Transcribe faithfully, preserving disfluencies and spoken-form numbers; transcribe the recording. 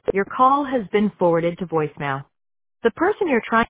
Your call has been forwarded to voicemail. The person you're trying